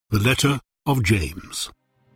The Letter of James.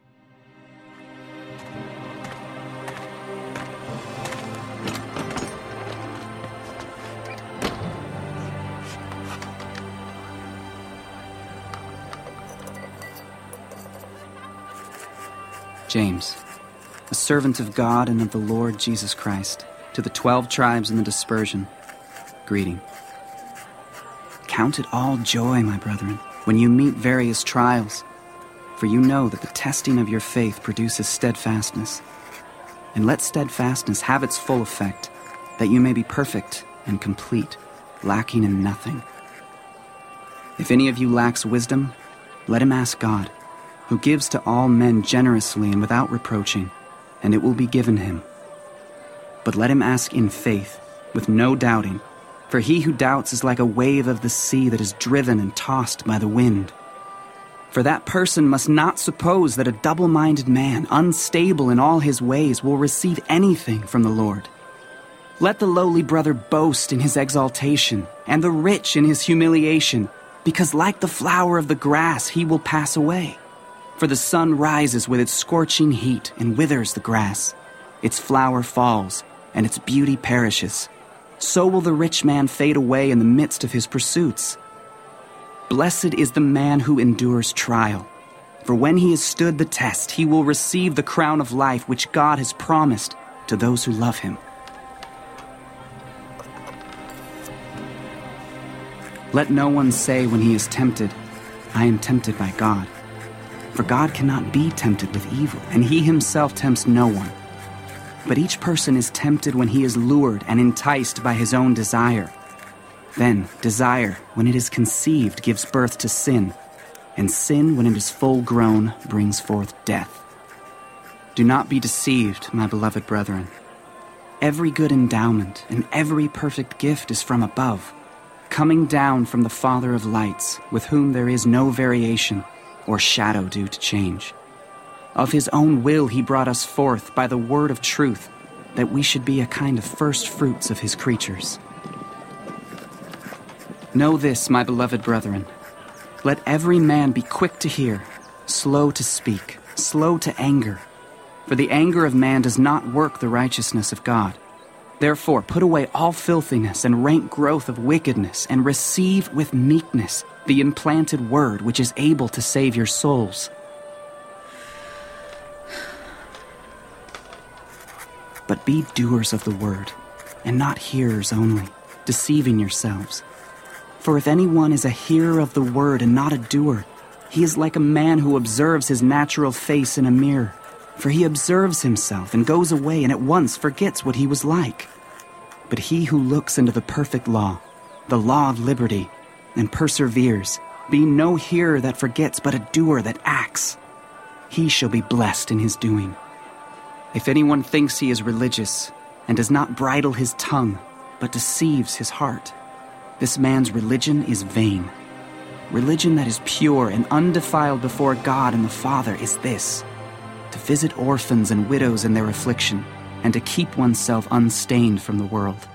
James, a servant of God and of the Lord Jesus Christ, to the 12 tribes in the dispersion, greeting. Count it all joy, my brethren, when you meet various trials, for you know that the testing of your faith produces steadfastness. And let steadfastness have its full effect, that you may be perfect and complete, lacking in nothing. If any of you lacks wisdom, let him ask God, who gives to all men generously and without reproaching, and it will be given him. But let him ask in faith, with no doubting, for he who doubts is like a wave of the sea that is driven and tossed by the wind. For that person must not suppose that a double-minded man, unstable in all his ways, will receive anything from the Lord. Let the lowly brother boast in his exaltation, and the rich in his humiliation, because like the flower of the grass he will pass away. For the sun rises with its scorching heat and withers the grass. Its flower falls, and its beauty perishes. So will the rich man fade away in the midst of his pursuits. Blessed is the man who endures trial, for when he has stood the test, he will receive the crown of life which God has promised to those who love him. Let no one say when he is tempted, I am tempted by God. For God cannot be tempted with evil, and he himself tempts no one. But each person is tempted when he is lured and enticed by his own desire. Then desire, when it is conceived, gives birth to sin, and sin, when it is full grown, brings forth death. Do not be deceived, my beloved brethren. Every good endowment and every perfect gift is from above, coming down from the Father of lights, with whom there is no variation or shadow due to change. Of his own will he brought us forth by the word of truth, that we should be a kind of first fruits of his creatures. Know this, my beloved brethren. Let every man be quick to hear, slow to speak, slow to anger. For the anger of man does not work the righteousness of God. Therefore, put away all filthiness and rank growth of wickedness, and receive with meekness the implanted word which is able to save your souls. But be doers of the word, and not hearers only, deceiving yourselves. For if anyone is a hearer of the word and not a doer, he is like a man who observes his natural face in a mirror. For he observes himself and goes away and at once forgets what he was like. But he who looks into the perfect law, the law of liberty, and perseveres, being no hearer that forgets, but a doer that acts, he shall be blessed in his doing. If anyone thinks he is religious, and does not bridle his tongue, but deceives his heart, this man's religion is vain. Religion that is pure and undefiled before God and the Father is this: to visit orphans and widows in their affliction, and to keep oneself unstained from the world.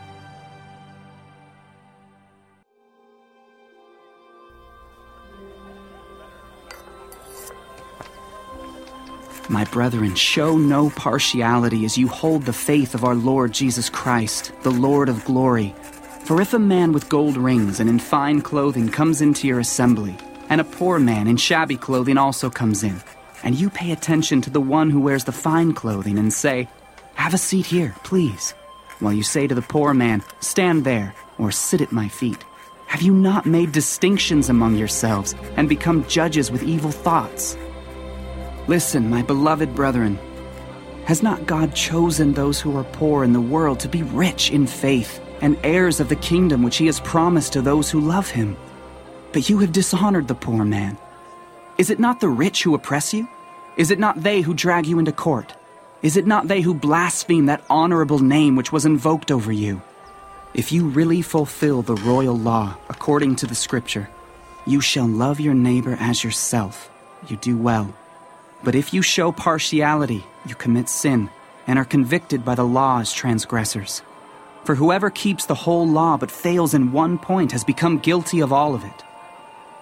My brethren, show no partiality as you hold the faith of our Lord Jesus Christ, the Lord of glory. For if a man with gold rings and in fine clothing comes into your assembly, and a poor man in shabby clothing also comes in, and you pay attention to the one who wears the fine clothing and say, have a seat here, please, while you say to the poor man, stand there, or sit at my feet, have you not made distinctions among yourselves and become judges with evil thoughts? Listen, my beloved brethren, has not God chosen those who are poor in the world to be rich in faith and heirs of the kingdom which he has promised to those who love him? But you have dishonored the poor man. Is it not the rich who oppress you? Is it not they who drag you into court? Is it not they who blaspheme that honorable name which was invoked over you? If you really fulfill the royal law according to the scripture, you shall love your neighbor as yourself, you do well. But if you show partiality, you commit sin, and are convicted by the law as transgressors. For whoever keeps the whole law but fails in one point has become guilty of all of it.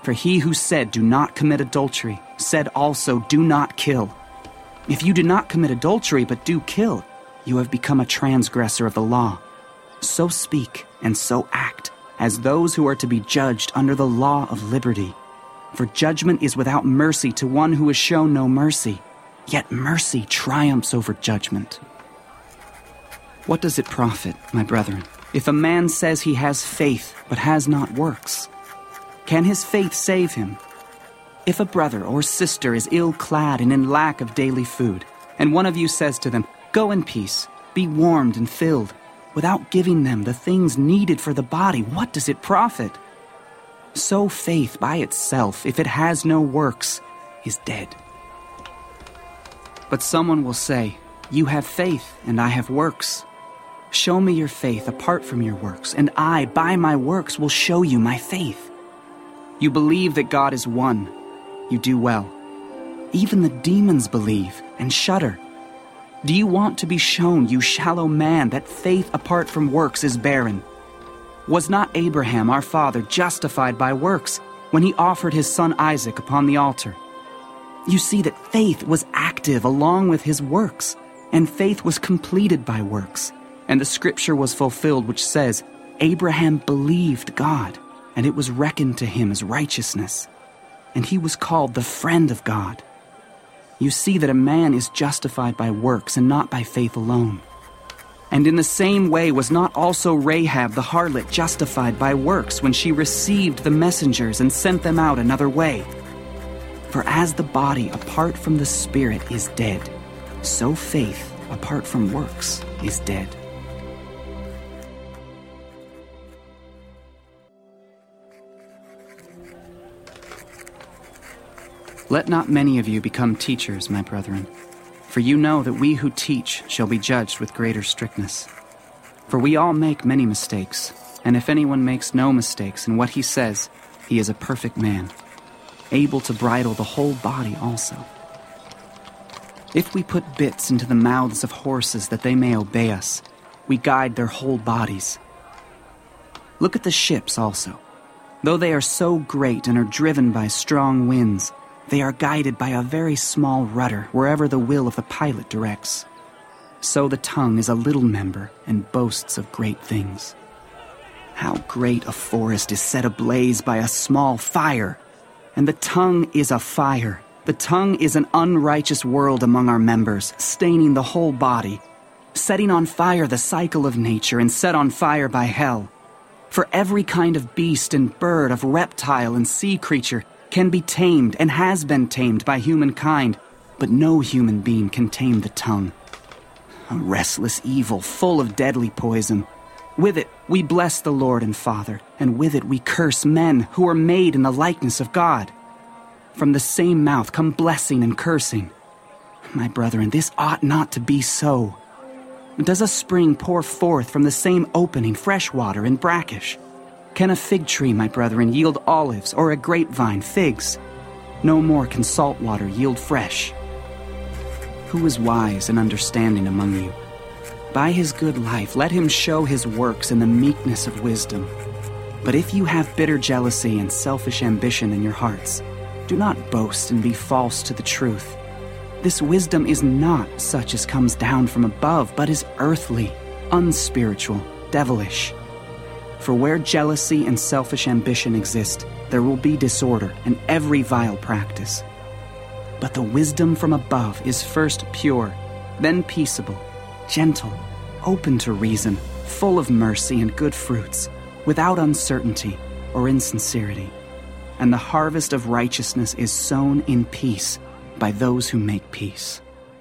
For he who said, "Do not commit adultery," said also, "Do not kill." If you do not commit adultery but do kill, you have become a transgressor of the law. So speak and so act as those who are to be judged under the law of liberty. For judgment is without mercy to one who has shown no mercy, yet mercy triumphs over judgment. What does it profit, my brethren, if a man says he has faith but has not works? Can his faith save him? If a brother or sister is ill-clad and in lack of daily food, and one of you says to them, "Go in peace, be warmed and filled," without giving them the things needed for the body, what does it profit? So faith by itself, if it has no works, is dead. But someone will say, "You have faith, and I have works. Show me your faith apart from your works, and I, by my works, will show you my faith." You believe that God is one. You do well. Even the demons believe and shudder. Do you want to be shown, you shallow man, that faith apart from works is barren? Was not Abraham, our father, justified by works when he offered his son Isaac upon the altar? You see that faith was active along with his works, and faith was completed by works. And the scripture was fulfilled which says, "Abraham believed God, and it was reckoned to him as righteousness. And he was called the friend of God." You see that a man is justified by works and not by faith alone. And in the same way was not also Rahab the harlot justified by works when she received the messengers and sent them out another way? For as the body apart from the spirit is dead, so faith apart from works is dead. Let not many of you become teachers, my brethren, for you know that we who teach shall be judged with greater strictness. For we all make many mistakes, and if anyone makes no mistakes in what he says, he is a perfect man, able to bridle the whole body also. If we put bits into the mouths of horses that they may obey us, we guide their whole bodies. Look at the ships also. Though they are so great and are driven by strong winds, they are guided by a very small rudder wherever the will of the pilot directs. So the tongue is a little member and boasts of great things. How great a forest is set ablaze by a small fire! And the tongue is a fire. The tongue is an unrighteous world among our members, staining the whole body, setting on fire the cycle of nature and set on fire by hell. For every kind of beast and bird, of reptile and sea creature, can be tamed and has been tamed by humankind, but no human being can tame the tongue. A restless evil full of deadly poison. With it we bless the Lord and Father, and with it we curse men who are made in the likeness of God. From the same mouth come blessing and cursing. My brethren, this ought not to be so. Does a spring pour forth from the same opening fresh water and brackish? Can a fig tree, my brethren, yield olives, or a grapevine figs? No more can salt water yield fresh. Who is wise and understanding among you? By his good life let him show his works in the meekness of wisdom. But if you have bitter jealousy and selfish ambition in your hearts, do not boast and be false to the truth. This wisdom is not such as comes down from above, but is earthly, unspiritual, devilish. For where jealousy and selfish ambition exist, there will be disorder and every vile practice. But the wisdom from above is first pure, then peaceable, gentle, open to reason, full of mercy and good fruits, without uncertainty or insincerity. And the harvest of righteousness is sown in peace by those who make peace.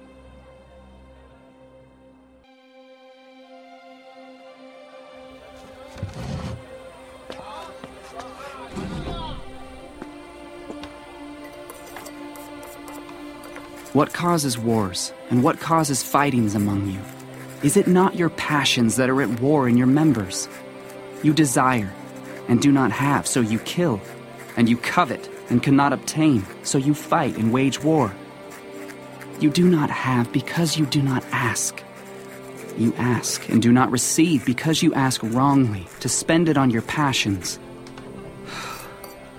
What causes wars, and what causes fightings among you? Is it not your passions that are at war in your members? You desire, and do not have, so you kill. And you covet, and cannot obtain, so you fight and wage war. You do not have because you do not ask. You ask, and do not receive, because you ask wrongly, to spend it on your passions.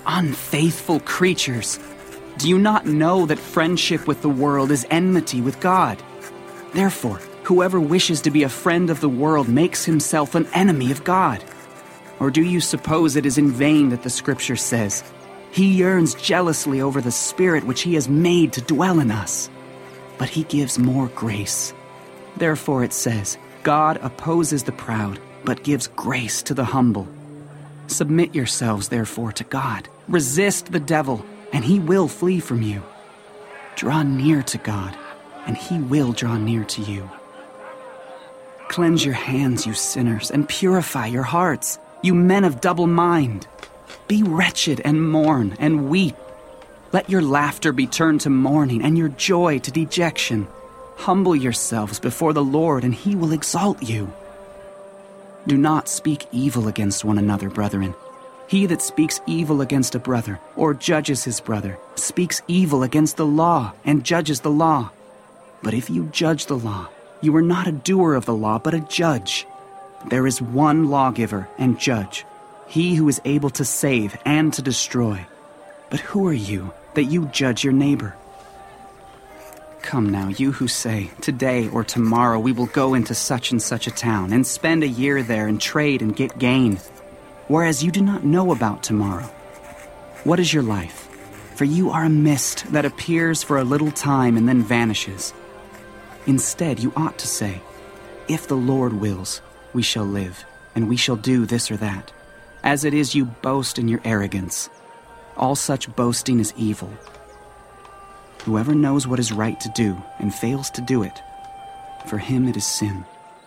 Unfaithful creatures! Do you not know that friendship with the world is enmity with God? Therefore, whoever wishes to be a friend of the world makes himself an enemy of God. Or do you suppose it is in vain that the Scripture says, "He yearns jealously over the Spirit which He has made to dwell in us"? But He gives more grace. Therefore it says, "God opposes the proud, but gives grace to the humble." Submit yourselves, therefore, to God. Resist the devil, and he will flee from you. Draw near to God, and He will draw near to you. Cleanse your hands, you sinners, and purify your hearts, you men of double mind. Be wretched and mourn and weep. Let your laughter be turned to mourning and your joy to dejection. Humble yourselves before the Lord, and He will exalt you. Do not speak evil against one another, brethren. He that speaks evil against a brother or judges his brother speaks evil against the law and judges the law. But if you judge the law, you are not a doer of the law, but a judge. There is one lawgiver and judge, He who is able to save and to destroy. But who are you that you judge your neighbor? Come now, you who say, "Today or tomorrow we will go into such and such a town and spend a year there and trade and get gain," whereas you do not know about tomorrow. What is your life? For you are a mist that appears for a little time and then vanishes. Instead, you ought to say, "If the Lord wills, we shall live, and we shall do this or that." As it is, you boast in your arrogance. All such boasting is evil. Whoever knows what is right to do and fails to do it, for him it is sin.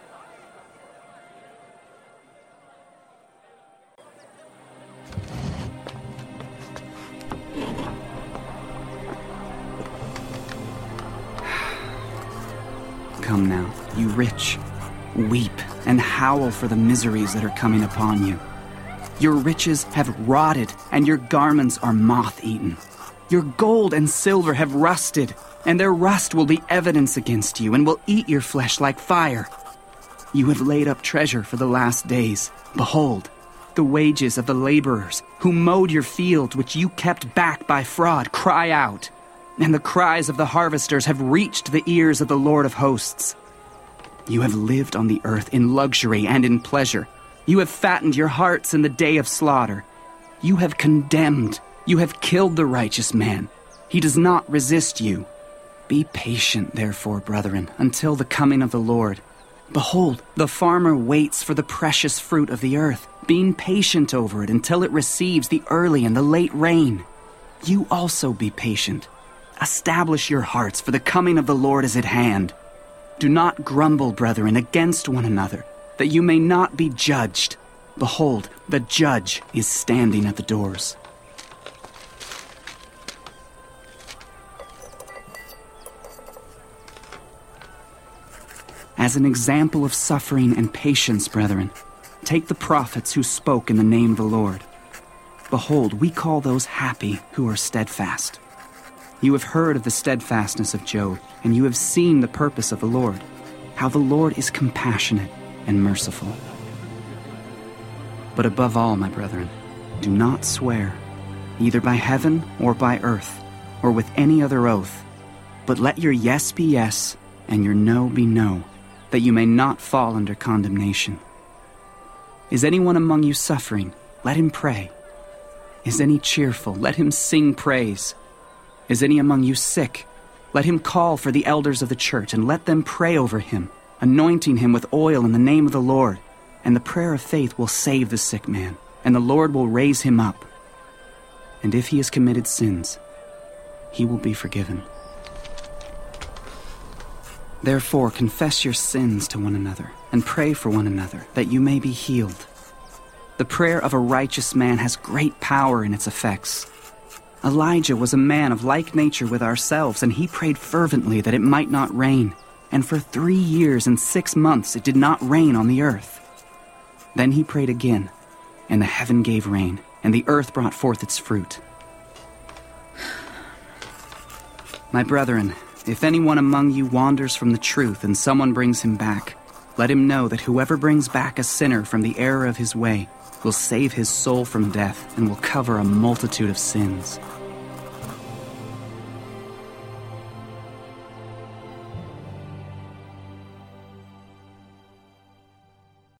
Come now, you rich, weep and howl for the miseries that are coming upon you. Your riches have rotted, and your garments are moth-eaten. Your gold and silver have rusted, and their rust will be evidence against you, and will eat your flesh like fire. You have laid up treasure for the last days. Behold, the wages of the laborers who mowed your fields, which you kept back by fraud, cry out. And the cries of the harvesters have reached the ears of the Lord of hosts. You have lived on the earth in luxury and in pleasure. You have fattened your hearts in the day of slaughter. You have condemned. You have killed the righteous man. He does not resist you. Be patient, therefore, brethren, until the coming of the Lord. Behold, the farmer waits for the precious fruit of the earth, being patient over it until it receives the early and the late rain. You also be patient. Establish your hearts, for the coming of the Lord is at hand. Do not grumble, brethren, against one another, that you may not be judged. Behold, the judge is standing at the doors. As an example of suffering and patience, brethren, take the prophets who spoke in the name of the Lord. Behold, we call those happy who are steadfast. You have heard of the steadfastness of Job, and you have seen the purpose of the Lord, how the Lord is compassionate and merciful. But above all, my brethren, do not swear, either by heaven or by earth, or with any other oath, but let your yes be yes, and your no be no, that you may not fall under condemnation. Is anyone among you suffering? Let him pray. Is any cheerful? Let him sing praise. Is any among you sick? Let him call for the elders of the church, and let them pray over him, anointing him with oil in the name of the Lord. And the prayer of faith will save the sick man, and the Lord will raise him up. And if he has committed sins, he will be forgiven. Therefore, confess your sins to one another, and pray for one another, that you may be healed. The prayer of a righteous man has great power in its effects. Elijah was a man of like nature with ourselves, and he prayed fervently that it might not rain. And for 3 years and 6 months it did not rain on the earth. Then he prayed again, and the heaven gave rain, and the earth brought forth its fruit. My brethren, if anyone among you wanders from the truth and someone brings him back, let him know that whoever brings back a sinner from the error of his way will save his soul from death and will cover a multitude of sins.